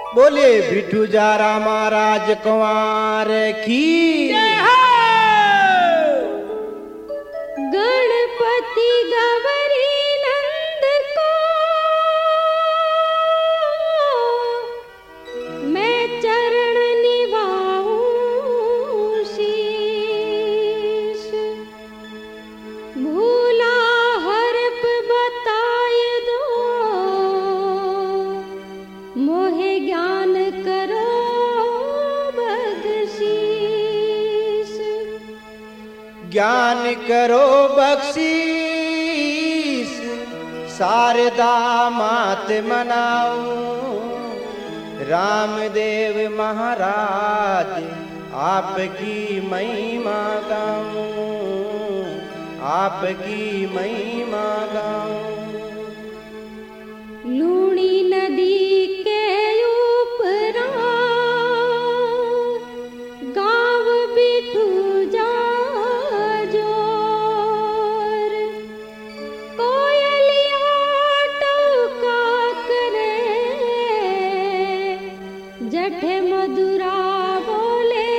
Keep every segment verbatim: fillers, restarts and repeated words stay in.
बोले बिठू जारा महाराज कुंवर की गणपति गौरी नंद को मैं चरण निभाऊं शीश। भूला हरप बताए दो मोहे ज्ञान करो बख्शीश। ज्ञान करो बख्शीश शारदा मात मनाऊं। रामदेव महाराज आपकी महिमा गाऊं, आपकी महिमा गाऊं। लूणी नदी के ऊपरा गाँव बिठू जा जोर। कोयलिया टौका करे जठे मधुरा बोले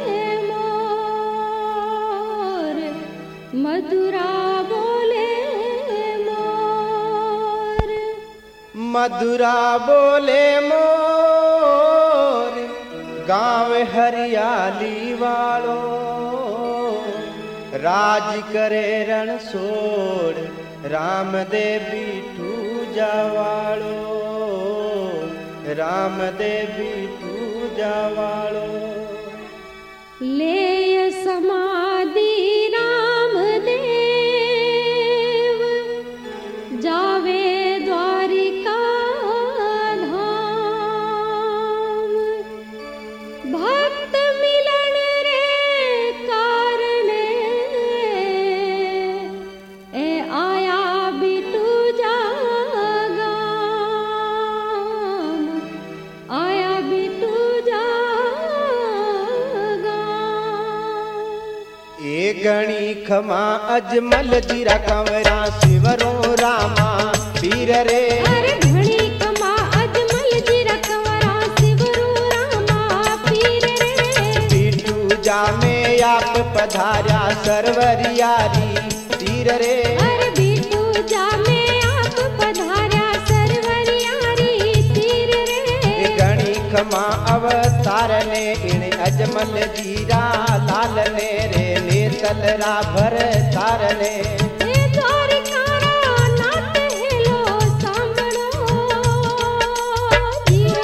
मोर, मधुरा बोले मोर। मधुरा बोले मोर गाँव हरियाली वालो। राज करे रणछोड़ रामदेव बिठू जावालो, रामदेव बिठू जावालो। ले समाधि रामदेव जावे द्वारिका धाम। भक्त मिलन रे कारणे ए आया बिठू जा गाम, आया बिठू जा गाम। ए गणी खमा अजमल जीरा कंवरा शिवरो रामा पीर रे। अरे घणी कमा अजमल जीरा कंवरा शिवरो रामा पीर रे। बिठू जा में आप पधारा सरवरियारी तीर रे। अरे बिठू जा में आप पधारा सरवरियारी तीर रे। गणी खमा अवतार ने इने अजमल जीरा लाल ने रे नेतलरा भर तार ने। ए द्वारिकारा नाथ हेलो सांभळो जियो।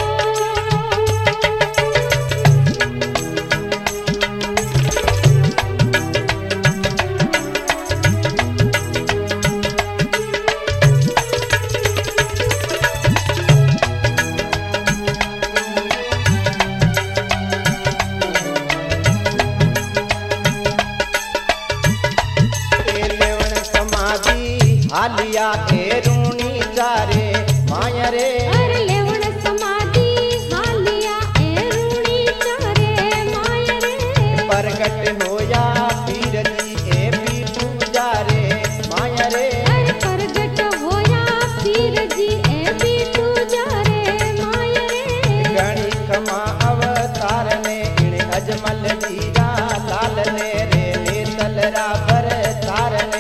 हालिया ए रूणी चारे माया रे। अरे लेवण समाधि हालिया ए रूणी चारे माया रे। प्रगट होया पीर जी ए बिठू जा रे माया रे। अरे प्रगट होया पीर जी ए बिठू जा रे माया रे। गणी खमा अवतार ने इने अजमल जीरा लाल ने रे नेतलरा भर तार ने।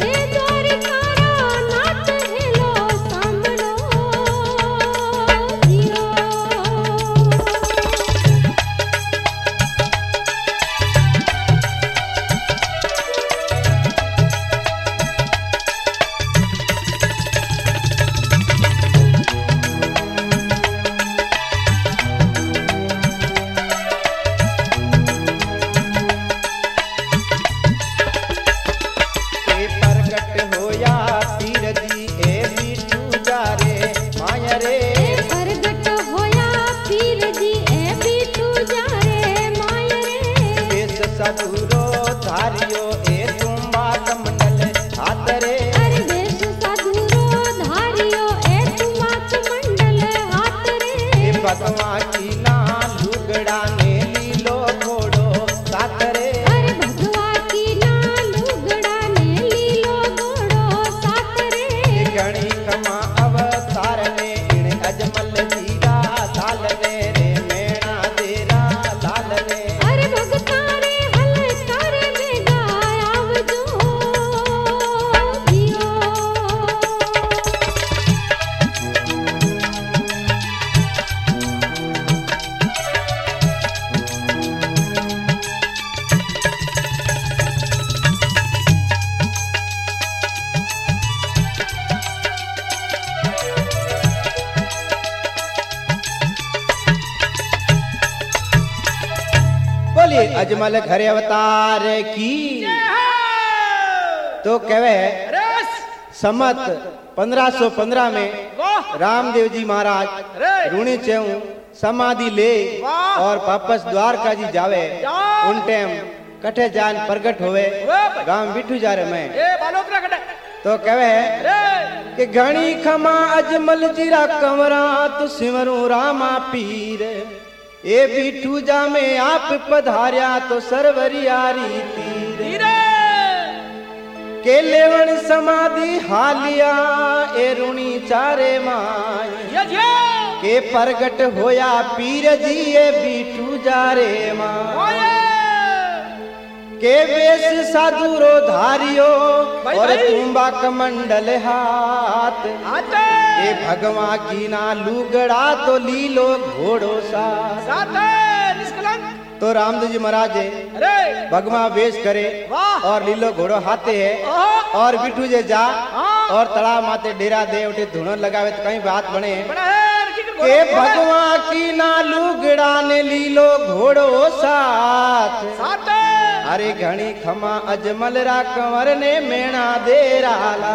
साधुरो धारियो ए तुम्बा कमंडल हाथ रे। अरे देश साधुरो धारियो ए तुम्बा कमंडल हाथ रे। भगवा की ना लुगड़ा ने लीलो घोड़ो साथ रे। अरे भगवा की ना लुगड़ा ने लीलो घोड़ो साथ रे। गणी खमा अवतार ने इने अजमल जीरा लाल ने बोलिए अजमल घरे अवतार की। तो कहवे समत पंद्रह सौ पंद्रह में रामदेव जी महाराज रूणी चेऊ समाधि ले और वापस द्वारका जी जावे। उन टाइम कठे जान प्रगट होवे गांव बिठू जा रे में। तो कहवे कि घणी खमा अजमल जीरा कंवरा तू सिमरू रामा पीर। ए बिठू जा में आप पधार्या तो सरवरियारी तीर। के लेवन समाधि हालिया ए रूणी चारे माय। के प्रगट होया पीर जी ए बिठू जा रे माय। के वेश साधुरो धारियो और तुम्बा कमंडल हाथ। के भगवा की ना लुगड़ा तो लीलो घोड़ो सा। तो रामदेव जी महाराज भगवा वेश करे और लीलो घोड़ो हाथे है और बिठू जे जा और तड़ा माते डेरा दे उठे धुनो लगावे तो कहीं बात बने के भगवा की ना लुगड़ा ने लीलो घोड़ो साथ। अरे घणी खमा अजमल रा कंवर ने मेणा दे राला।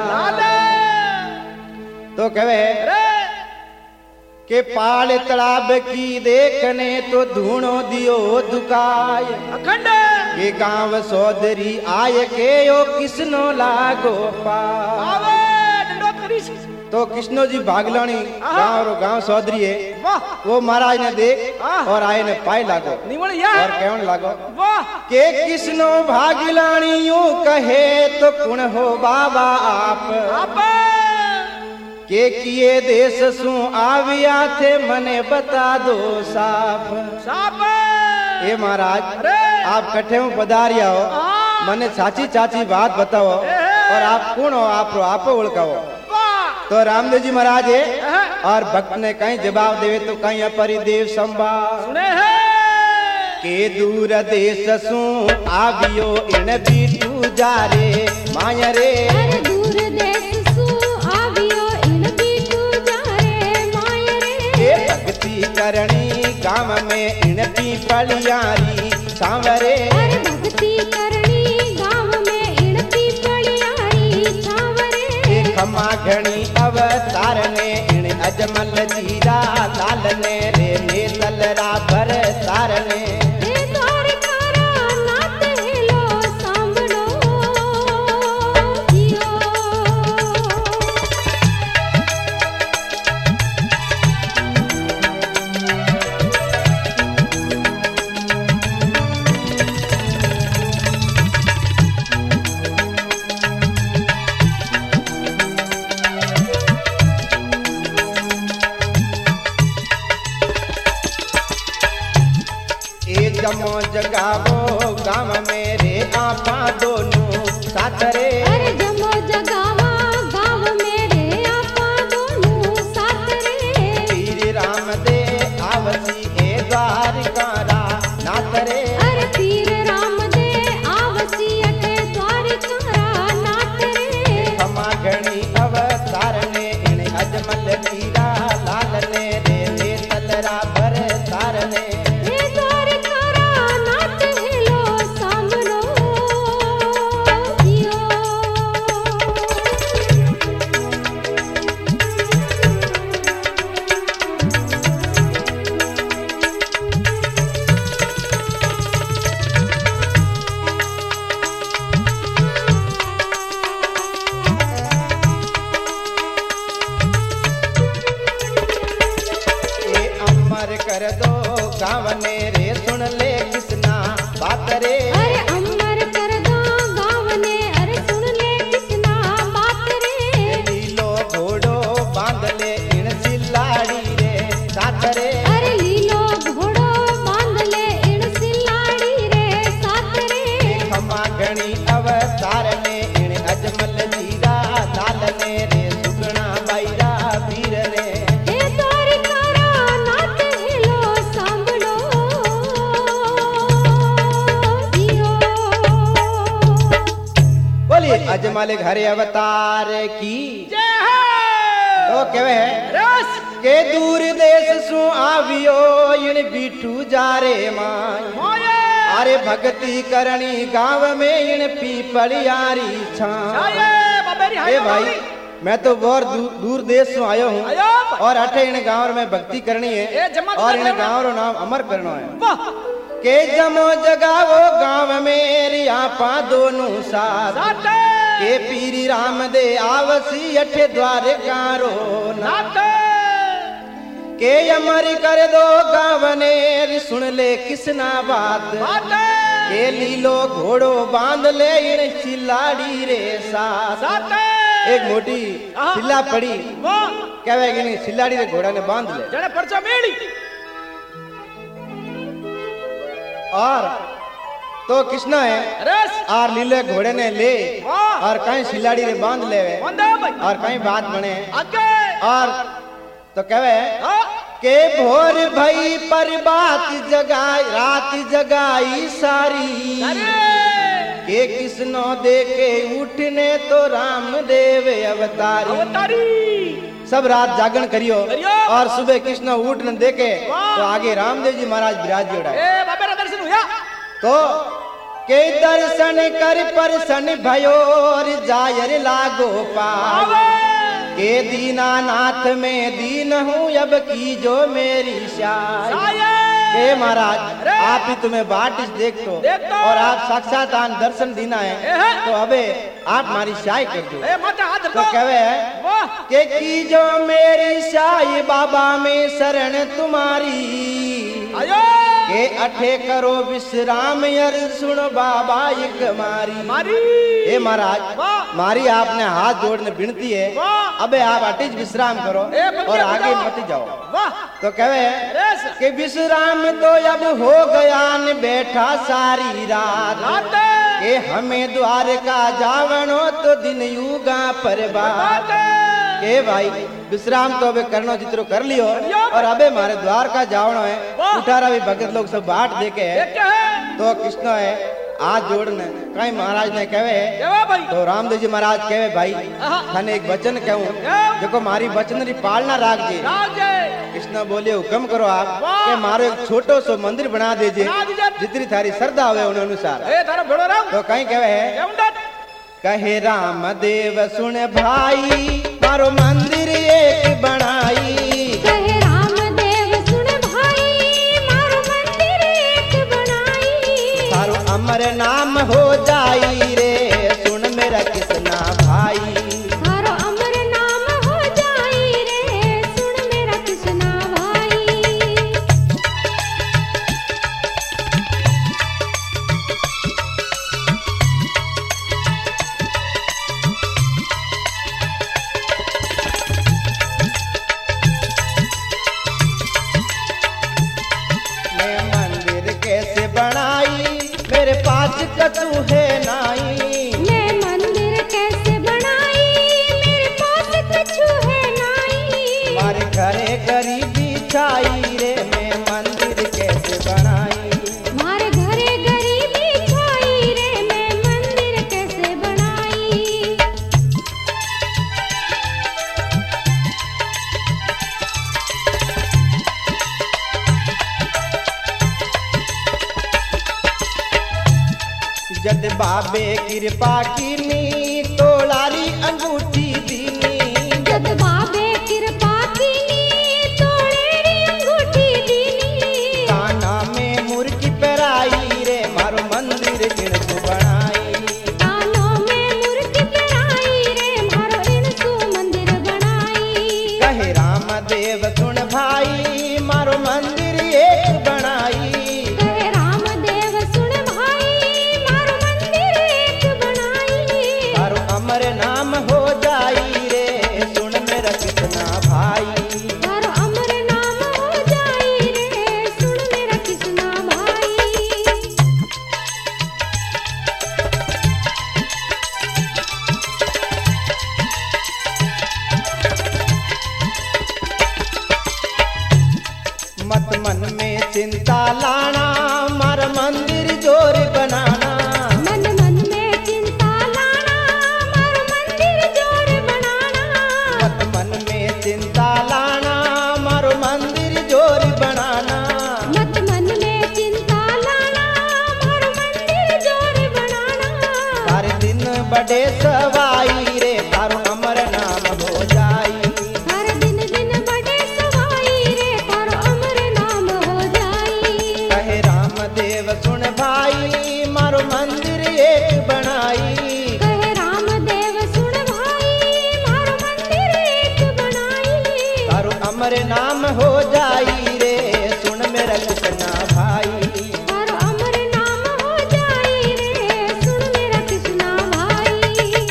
तो कहे के पाल तड़ाब की देखने तो धूणो दियो दुकाय। के गांव सौदरी आय के यो किसनो लागो पा। तो कृष्णो जी भागलानी गांव रो गांव सौदरी है वो महाराज ने देख और आए ने पाई लागो और कहन लागो के कृष्णो भागलानी यूं कहे तो कुण हो बाबा आप। के किए देश सु आविया थे मने बता दो साफ साफ। ए महाराज आप कठे में पधारिया हो मने साची चाची बात बताओ और आप कौन हो आप आप ओळखाओ। तो रामदेव जी महाराज है और भक्त ने कहीं जवाब देवे तो कहीं अपरिदेव संभाल सुने है। के दूर देश सु आवियो इन बीटू जा रे माया रे। दूर देश सु आवियो इन बीटू जा रे माया रे। भक्ति करणी गांव में इन पीपलियारी सांवरे। भक्ति करणी गांव में इन पीपलियारी सांवरे। खमा घणी अवतार ने इन अजमल जीरा लाल ने रे नेतल रा भर तार ने। जमो जगावो गांव मेरे आपा दोनों साथ रे। अरे जमो जगावा गांव मेरे आपा दोनों साथ रे। पीर राम दे आवसी ए द्वारका रा नाथ रे। अरे पीर राम दे आवसी अटे द्वारका रा नाथ रे। खमा घणी अवतार ने इन अजमल जीरा लाल ने रे नेतल रा भर तार ने। कर दो गाँव ने रे सुन ले किसना बात रे। अरे अमर कर दो गाँव ने अरे सुन ले किसना बात रे। लीलो घोड़ो बांध ले इन सिलाड़ी रे साथ रे। अरे लीलो घोड़ो बांध ले इन सिलाड़ी रे साथ रे। खमा घणी अवतार ने इन अजमल जीरा लाल ने रे सुगना बाईरा वीर रे। अजमल घरे अवतार की। तो कहवे के दूर देश सु आवियो इन बिठू जा रे माय। अरे भक्ति करनी गांव में इन पीपलियारी छां। ए भाई मैं तो बहुत दूर, दूर देश से आयो हूँ और अठे इन गांव में भक्ति करनी है और इन गांव रो नाम अमर करना है। के जमो जगावो गांव में रियापा दोनों साथ के पीरी राम दे आवसी अठे द्वारे कारो नाथ के अमर कर दो गांव ने सुन ले किसना बात के लीलो घोड़ो बांध ले इन चिल्लाड़ी रे साथ। एक मोटी सिल्ला पड़ी कहवे कि नहीं सिल्लाड़ी रे घोड़ा ने बांध ले जड़े परचा मेड़ी और तो किसना है और लीले घोड़े ने ले और कहीं सिल्लाड़ी रे बांध ले और कहीं बात बने और तो कहवे के भोर भई पर बात जगाई रात जगाई सारी के किसनो देखे उठने तो रामदेव अवतारी अवतारी सब रात जागरण करियो और सुबह कृष्ण उठने देखे तो आगे रामदेव जी महाराज विराज जोड़ा ए बाबा दर्शन हुआ तो के दर्शन कर परसन भयो और जायर लागो पार के दीनानाथ में दीन हूँ अब की जो मेरी शाय। हे महाराज आप ही तुम्हें बाट देख तो और आप साक्षात आन दर्शन दीना है तो अबे आप हमारी शाय कर दो। तो कहवे के की जो मेरी शाय बाबा में शरण तुम्हारी के अठे करो विश्राम यर सुन बाबा एक मारी मारी। हे महाराज मारी आपने हाथ जोड़ने विनती है अबे आप अटिज विश्राम करो और आगे मत जाओ। तो कहे कि विश्राम तो अब हो गया न बैठा सारी रात के हमें द्वार का जावनो तो दिन युगा पर बात के भाई विश्राम तो अबे करनो जितरो कर लियो और अबे मारे द्वार का जावनो है उठारा भी भगत लोग सब बाट देके तो कृष्ण है हाथ जोड़ने कहीं महाराज ने कहे तो रामदेव जी महाराज कहे भाई थाने एक वचन कहूं देखो मारी वचन री पालना राख जी। कृष्ण बोले हुक्म करो आप के मारो एक छोटो सो मंदिर बना दीजिए जितनी थारी श्रद्धा हो उन अनुसार। तो कहीं कहे कहे रामदेव सुन भाई मारो मंदिर एक बनाई कहे रामदेव सुन भाई मारो मंदिर एक बनाई तारो अमर नाम हो जाई रे सुन मेरा किसना भाई तारो अमर नाम हो जाई रे सुन मेरा किसना भाई। मेरे पास कछु है नाई मैं मंदिर कैसे बनाई मेरे पास कछु है नाई मारे घरे गरीबी छाई रे मैं मंदिर कैसे बनाई मारे घरे गरीबी छाई रे मैं मंदिर कैसे बनाई। जद बाबे कृपा कीनी तोलारी अंगूठी दीनी जद बाबे कृपा कीनी तोड़ेरी अंगूठी दीनी काना में मुर्गी पेराई रे मारो मंदिर किणसु बनाई कानों में मुर्गी पेराई रे मारो इनसु मंदिर बनाई। कहे रामदेव सुन भाई मारो मंदिर एक बनाई कहे रामदेव सुन भाई मारो मंदिर एक बनाई तारो अमर नाम हो जाई रे सुन मेरा कितना भाई तारो अमर नाम हो जाई रे सुन मेरा किसना भाई। मत मन में चिंता लाना मार मंदिर जोर बनाना मन मन में चिंता लाना मारो मंदिर जोर बनाना मत मन में चिंता लाना मारो मंदिर जोर बनाना मत मन में चिंता लाना मारो अमर नाम हो जाई रे सुन मेरा कृष्णा भाई। थारो अमर नाम हो जाई रे सुन मेरा कृष्णा भाई।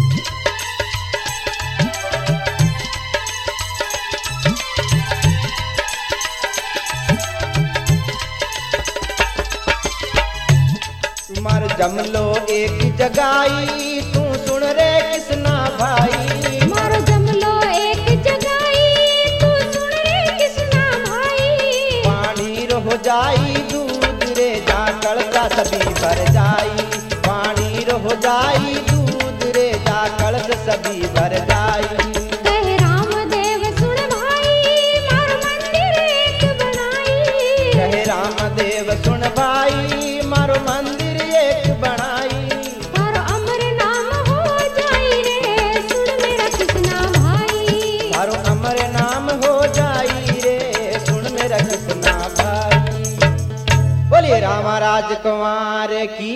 तुम्हार जमलो एक जगाई तू सुन रे कृष्णा भाई। मारो जमलो एक जगाई तू सुन रे कृष्णा भाई। पानी हो जाई दूध रे जा कलसा सभी भर जाई। पानी हो जाई दूध रे जा कलश सभी भर जाई। कहे रामदेव सुन भाई मारो मंदिर एक बनाई। कहे रामदेव सुन भाई मारो मंदिर एक बनाई। थारो अमर नाम हो जाई रे सुन मेरा कृष्णा भाई। थारो अमर नाम हो जाई रे सुन मेरा कृष्णा भाई। बोलिए रामा राजकुमार की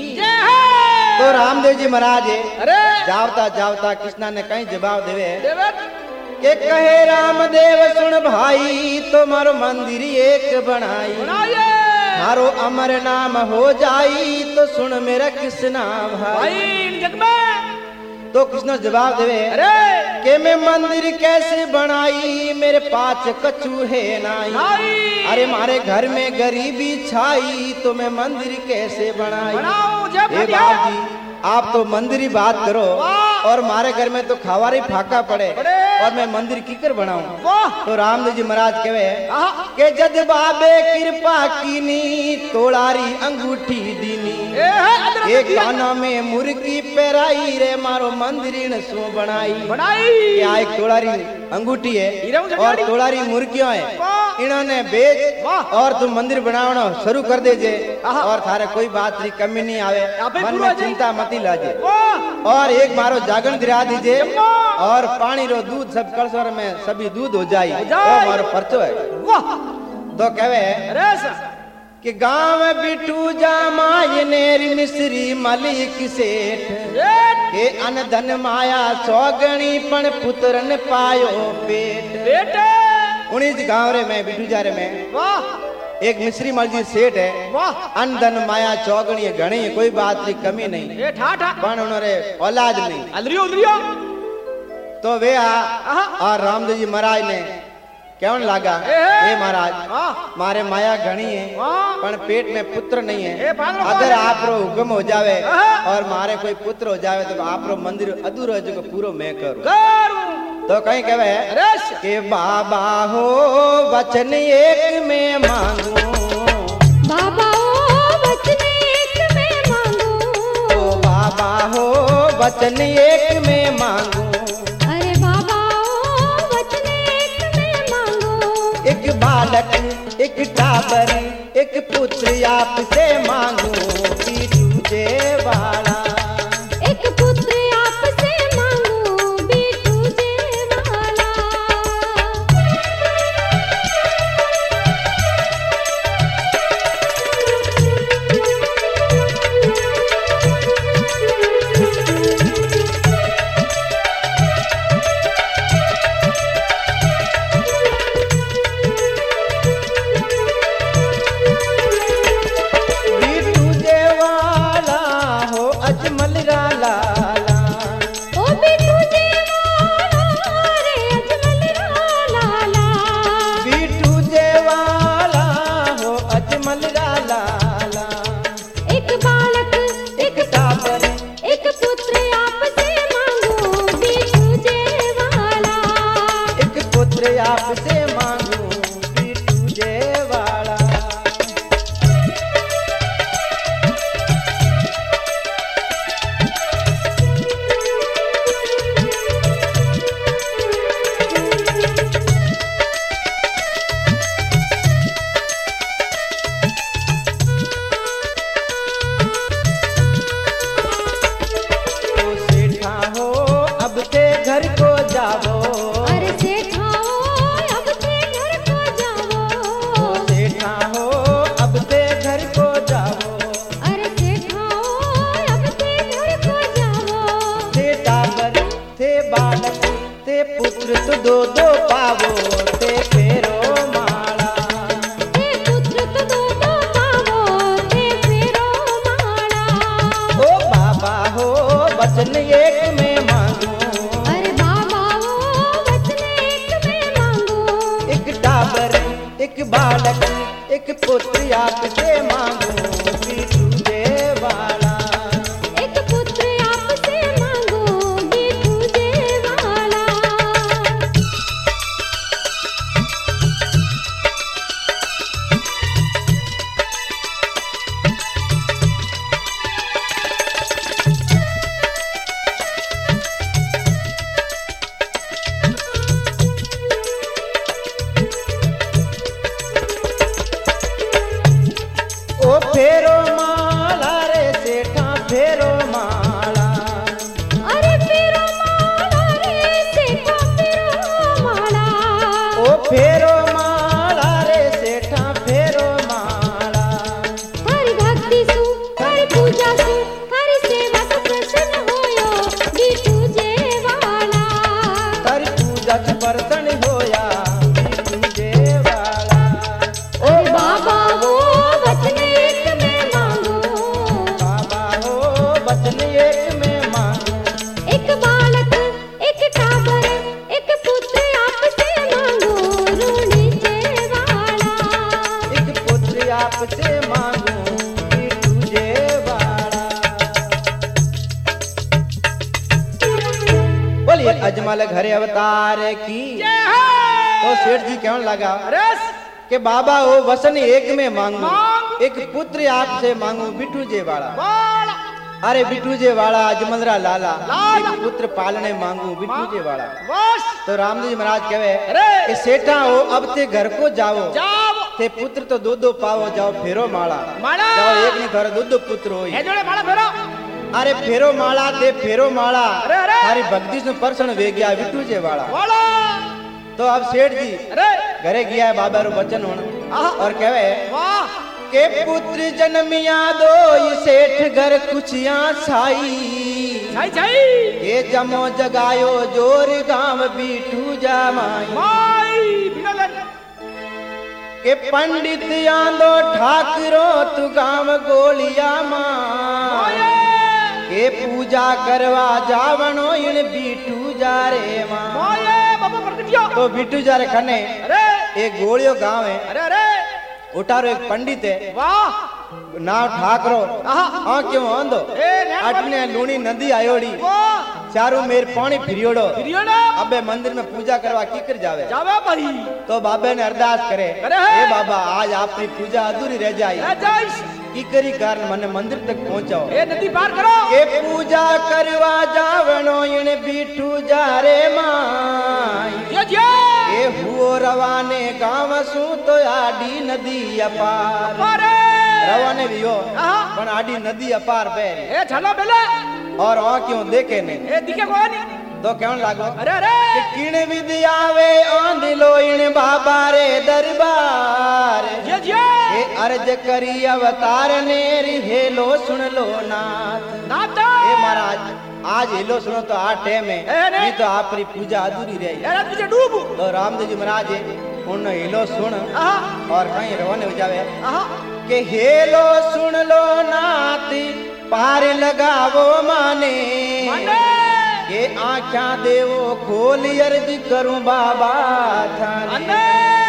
तो रामदेव जी महाराज अरे जावता जावता कृष्णा ने कहीं जवाब देवे देवत के कहे रामदेव सुन भाई तो मारो मंदिर एक बनाई। बनाइए मारो अमर नाम हो जाई तो सुन मेरा कृष्णा भाई। भाई इन जग में तो कृष्ण जवाब देवे अरे के मैं मंदिर कैसे बनाई मेरे पास कछु है नाई। नाई। अरे मारे घर में गरीबी छाई तो मैं मंदिर कैसे बनाई। बनाओ जय हे भैया। बाप जी आप तो मंदिर ही बात करो वाह। और मारे घर में तो खावारी फाका पड़े पड़े। और मैं मंदिर कीकर बनाऊं। वाह तो रामदेव जी महाराज कहे आहा। के जद बाबे कृपा कीनी तोड़ारी अंगूठी दीनी। ए है अदरक एक दिया। काना में मुर्गी पेराई रे मारो मंदिर न सो बनाई। बनाई यहाँ एक तोड़ारी अंगूठी है हीरा मुझे और गाड़ी। तोड़ारी मुर्गियां है। वाह। इन्होंने बेच वाह। और तुम मंदिर बनाना शुरू कर दीजे आहा। और थारे कोई बात की कमी नहीं आवे पे मन पूरा में आ जाए। चिंता मती लाजे। वाह और एक मारो जागरण दिला दीजिए जम्मा। और पानी रो दूध सब कलसर में सभी दूध हो जाए हो वो जाए। मारो पर्चो है। वाह तो कहे अरे सा कि गांव बिटू जामाय नेरी मिश्री मलिक सेठ जेठ के अन धन माया सौगणी पण पुत्रन पायो पेट। बेटे उन्नीस गांव रे में बिटू जा रे में वाह एक मिश्री मलजी सेठ है। वाह अन धन माया चौगणी घणी है, कोई बात की कमी नहीं ए ठा ठा पण उन्होंने औलाद नहीं। अलरियो अलरियो तो वे आ आहा। और रामदेव जी महाराज ने क्यों लागा ए, ए। हे महाराज वाह मारे माया घणी है वाह पण पेट में पुत्र नहीं ए, है। भागो, अगर भागो। आप रो हुक्म हो जावे आहा। और मारे कोई पुत्र हो जावे तो आप रो मंदिर अधूरो जो पूरो मैं करूं। करूं तो कहीं कहे अरे सा कि बाबा हो वचन एक में मांगू। बाबा ओ वचन एक में मांगू। ओ बाबा हो वचन एक में मांगू। अरे बाबा ओ वचन एक में मांगू। एक बालक एक टाबर एक पुत्र आपसे मांगू पीटू जेवाड़ा। एक पुत्र आपसे मांगू बीटू जेवाला। पीटू जेवाड़ा हो अजमल रा लाला। ओ बीटू जेवाला रे अजमल रा लाला। पीटू जेवाड़ा हो अजमल रा लाला। एक बालक एक टाबर एक पुत्र आपसे मांगू बीटू जेवाला। एक पुत्र आपसे मांगू पीटू जेवाड़ा। तो सेठा हो अब ते घर को जावो। अरे सेठाओ अब से घर को जाओ। सेठा हो अब ते घर को जावो। अरे सेठाओ अब से घर को जाओ। थे टाबर थे बालक थे पुत्र तो दो दो पावो थे पे बालक एक पुत्र आपसे मांगू बिटू जेवाड़ा। एक पुत्र आपसे मांगो बिटू जेवाड़ा। ओ फेरो माला रे सेठा फेरो माला। अरे फेरो माला रे सेठा फेरो माला। ओ फेरो माला रे सेठा फेरो माला। थारी भक्ति सु थारी पूजा सु थारी सेवा सु प्रसन्न होयो बिटू जेवाड़ा। तारी पूजा च बर्तन होया बिटू जेवाड़ा। ओ बाबा वो वचन एक में मांगो। बाबा हो बचन एक में मांगू। एक बालक एक टाबर एक पुत्र आपसे मांगो रूणी जेवाड़ा। एक पुत्र आपसे मांगू बिटू जेवाड़ा। बोलिए अजमल घरे अवतार की। जय हो। तो सेठ जी कहने लगा अरे कि बाबा वो वसन एक में मांगू मांग। एक पुत्र आपसे मांगू बिटू जेवाड़ा। बाला अरे बिटू जेवाड़ा अजमलरा लाला लाला। एक पुत्र पालने मांगू बिटू जेवाड़ा। बस तो रामजी महाराज कहे अरे कि सेठा हो अब ते घर को जाओ जाओ ते पुत्र तो दो दो पाओ जाओ फेरो माला। माला। जाओ एक नहीं थोड़ा दो दो पुत्र हो। हे जोड़े माला फेरो। अरे फेरो माला ते फेरो माला अरे, अरे। थारी भक्ति से परसण वे गया बिटू जेवाड़ा। बोलो तो अब सेठ जी अरे घरे गया है बाबा रो बचन होना आहा। और कहे वाह के पुत्र जन्मिया दो ये सेठ घर कुछिया छाई। छाई छाई ये जमो जगायो जोर गांव बिटू जामाई। माई बिनले के पंडित आंदो ठाकरो तू गांव गोलिया मां। ओए के पूजा करवा जावनो इन बिटू जा रे मां। ओए बाबा प्रगटियो। तो बिटू जा रे खने अरे एक गोलियो गांव है अरे अरे उठारो एक पंडित है वाह नाव ठाकरो आहा। हाँ क्यों आंदो ए नैन अटने लूणी नदी आयोड़ी वाह चारों मेर पानी फिरियोड़ो। प्रियोड़ा अबे मंदिर में पूजा करवा की कर जावे। जावे भाई तो बाबे ने अरदास करे करे। हे बाबा आज आपकी पूजा अधूरी रह जाई ले जाइस की करी कारण मने मंदिर तक पहुंचाओ। ए नदी पार करो। के पूजा करवा जावनो इन बिटू जा रे माई। ये जे ए हुओ रवाने गांव सु तो आडी नदी अपार। पारे रवाने भी हो आहा। पण आडी नदी अपार बैरी ए चलो बेले और वहां क्यों देखे ने ए दिखे कोनी। तो कहने लागो अरे अरे कि किण विद्यावे आंधिलो इन बाबा रे दरबार। ये जे ए अर्ज करी अवतार ने हेलो सुन लो नाथ। नाता ए महाराज आज हेलो सुनो तो आ टाइम है ए, नहीं। नहीं तो आपकी पूजा अधूरी रही। ए रात तुझे डूब। तो रामदेव जी महाराज उन हेलो सुन आहा और कहीं रवाने हो जावे आहा के हेलो सुन लो नाथ पार लगावो माने। माने के आँखा देवो खोल अर्ज करूं बाबा थाने। अन्ने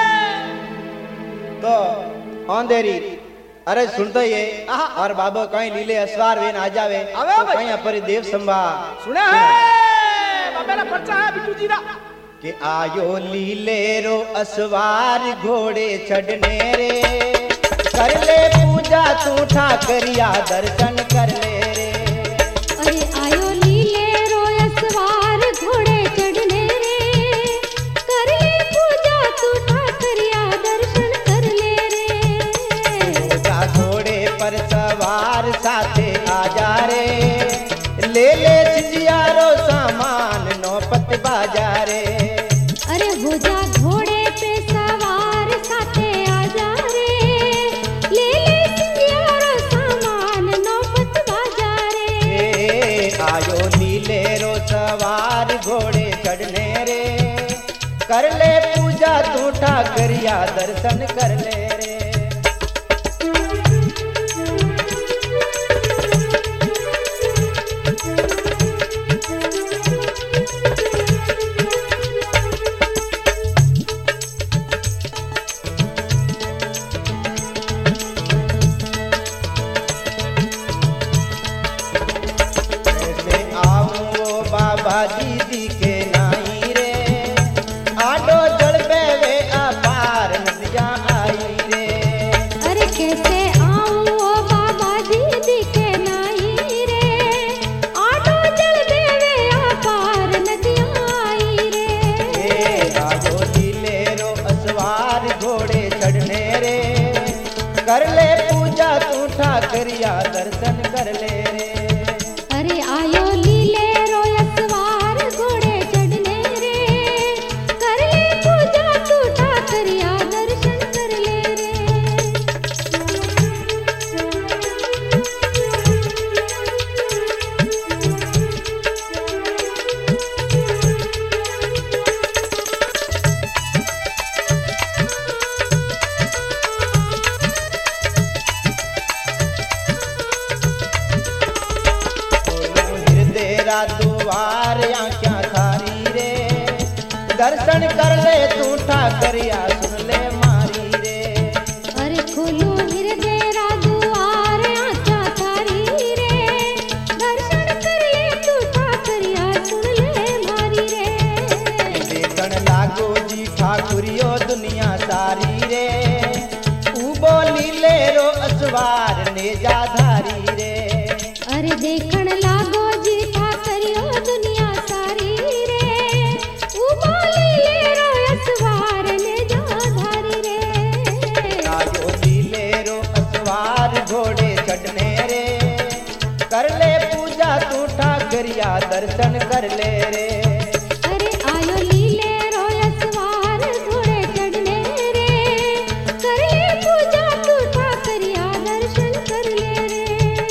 तो अंधेरी अरे सुनते ये आहा। और बाबो कहीं लीले असवार वेन आ जावे आवे तो भाई। कहीं अपरी देव संभा सुने है बाबा ना पर्चा है बिट्टू जी दा। के आयो लीले रो असवार घोड़े चढ़ने रे कर ले पूजा तू ठाकरिया दर्शन कर ले रे। अरे आयो लीले रोय सवार घोड़े चढ़ने रे कर ले पूजा तू ठाकरिया दर्शन कर ले रे। पूजा घोड़े पर सवार साथे आ जा रे ले ले चिजियारो सामान नौपत बाजारे। अरे हो जा घोड़े पे सवार साथे आ जा रे ले ले सिंगियारो सामान नौबत बाजारे। ए आयो नीले रो सवार घोड़े चढ़ने रे कर ले पूजा तू ठाकरिया दर्शन कर ले रे। लाडो जड़बे वे अपार नदियां आई रे। अरे कैसे आऊं ओ बाबा जी दिखे नहीं रे, आडो जड़बे वे अपार नदियां आई रे। ए लाडो लीले रो असवार घोड़े चढ़ने रे, कर ले पूजा तू ठाकरिया दर्शन कर ले रे। अरे आयो लीले रो असवार घोड़े चढ़ने रे, कर ले पूजा तू ठाकरिया दर्शन कर ले रे। तेरा द्वार आँखियाँ थारी रे, दर्शन कर ले तू ठाकरिया सुन ले मारी रे। अरे खोलो हृदय रा द्वार आँखियाँ थारी रे, दर्शन कर ले तू ठाकरिया सुन ले मारी रे। देखन लागो जी ठाकुरियो दुनिया सारी रे, ऊ बोली ले रो असवार ने जा धारी रे। अरे देखण लागो जी ठाकरियो दुनिया सारी रे, ऊ बोली ले रो असवार ने जा धारी रे। आयो लीले रो असवार घोड़े चढ़ने रे, कर ले पूजा तू ठाकरिया दर्शन कर ले रे। अरे आयो लीले रो असवार घोड़े चढ़ने रे, कर ले पूजा तू ठाकरिया दर्शन कर ले रे।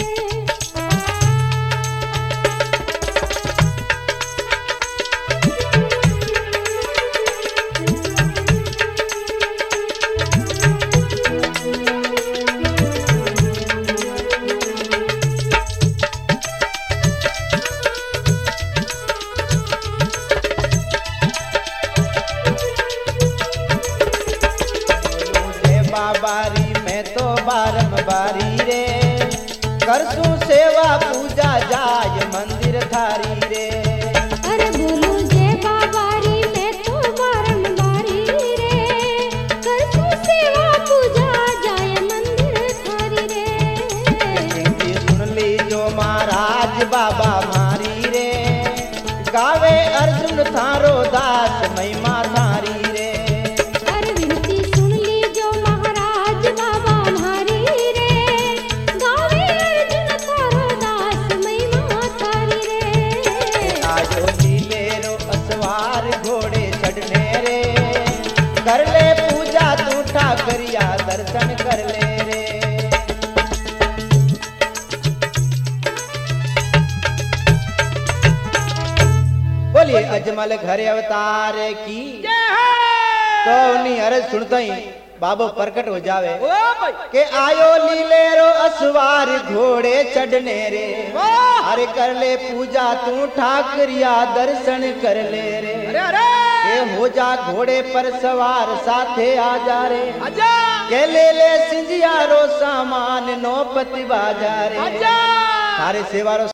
बारी में तो बारम बारी रे, करसू सेवा पूजा जाय मंदिर थारी रे। अरे बोलो जय बाबारी मैं तो बारंबारी रे, करसू सेवा पूजा जाय मंदिर थारी रे। विनती सुन ली जो महाराज बाबा मारी रे, गावे अर्जुन थारो दास महिमा थारी रे। अरे विनती सुन ली जो महाराज बाबा हमारी रे, गावे अर्जुन थारो दास महिमा थारी रे। आयो लीले रो असवार घोड़े चढ़ने रे, कर ले पूजा तू ठाकरिया दर्शन कर ले रे। बोलिए अजमल घर अवतार की। तो उन्हीं अरज सुनते ही बाबो प्रकट हो जावे ओ भाई के आयो लीले रो असवार घोड़े चढ़ने रे, अरे कर ले पूजा तू ठाकरिया दर्शन कर ले रे। अरे अरे के हो जा घोड़े पर सवार साथे आ जा रे, आजा के ले ले सिंजिया रो सामान नो पति बाजा रे। आजा थारे सेवा रो